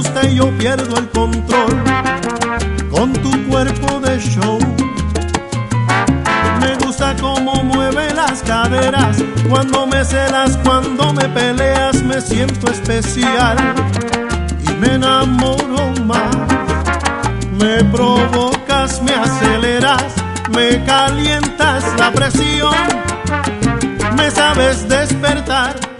gusta y yo pierdo el control con tu cuerpo de show. Me gusta cómo mueve las caderas, cuando me celas, cuando me peleas, me siento especial y me enamoro más. Me provocas, me aceleras, me calientas la presión, me sabes despertar